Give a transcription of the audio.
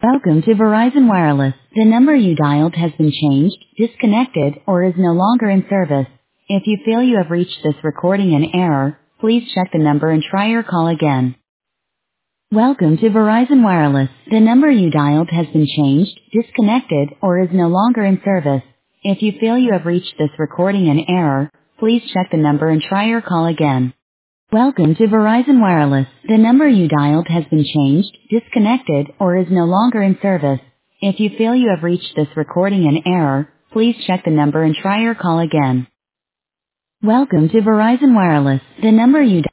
Welcome to Verizon Wireless. The number you dialed has been changed, disconnected, or is no longer in service. If you feel you have reached this recording in error, please check the number and try your call again. Welcome to Verizon Wireless. The number you dialed has been changed, disconnected, or is no longer in service. If you feel you have reached this recording in error, please check the number and try your call again. Welcome to Verizon Wireless. The number you dialed has been changed, disconnected, or is no longer in service. If you feel you have reached this recording in error, please check the number and try your call again. Welcome to Verizon Wireless. The number you